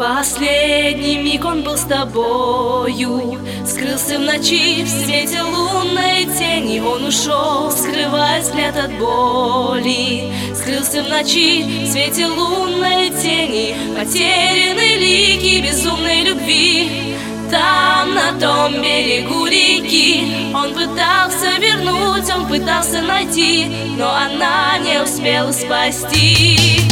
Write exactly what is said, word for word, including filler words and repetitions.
последний миг он был с тобою, скрылся в ночи в свете лунной тени. Он ушел, скрывая взгляд от боли, скрылся в ночи в свете лунной тени. Потеряны лики безумной любви там, на том берегу реки. Он пытался вернуть, он пытался найти, но она не успела спасти.